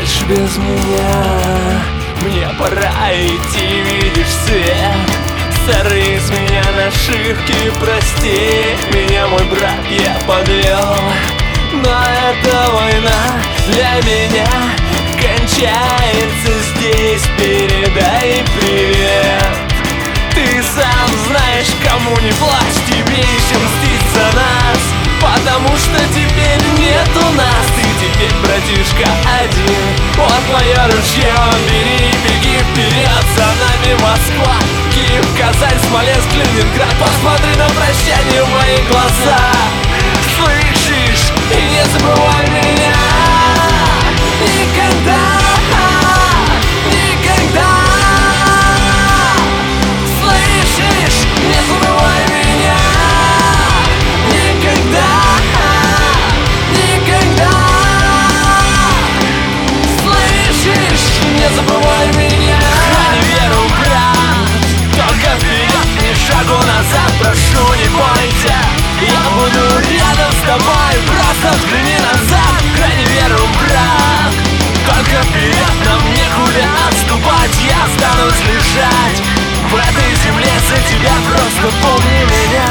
дальше без меня. Мне пора идти, видишь свет. Старый с меня нашивки, прости меня, мой брат, я подвел. Но эта война для меня кончается здесь. Передай привет. Ты сам знаешь, кому не плачь, тебе еще мстить за нас, потому что теперь нету нас. Ты теперь, братишка, один. Вот мое ружье, бери, беги вперед. За нами Москва, Киев, Казань, Смоленск, Ленинград. Посмотри на прощание в мои глаза. Слышишь? И не забывай меня. Никогда, никогда. Слышишь? Не забывай меня. Никогда, никогда. Слышишь? Не забывай меня. Храни веру, брат, только вперед, ни шагу назад. Прошу, не бойся, я буду рядом с тобой. Просто взгляни назад. Храни веру, брат, только вперед, нам некуда отступать. Я останусь лежать в этой земле за тебя, просто помни меня.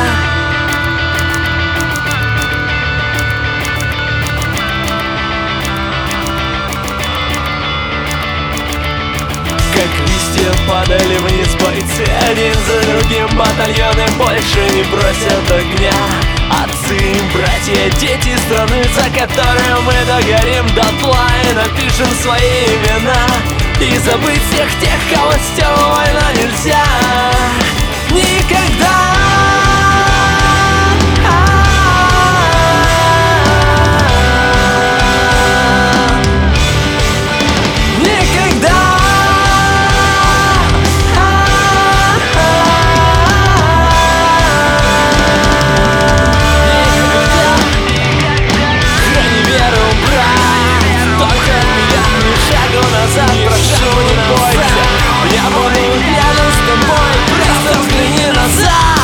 Как листья падали вниз бойцы, один за другим. Батальоны больше не бросят огня. Отцы, братья, дети страны, за которую мы догорим дотла и напишем свои имена. И забыть всех тех, кого стерла война, нельзя никогда. Прошу, не бойся, я буду рядом с тобой. Просто взгляни назад.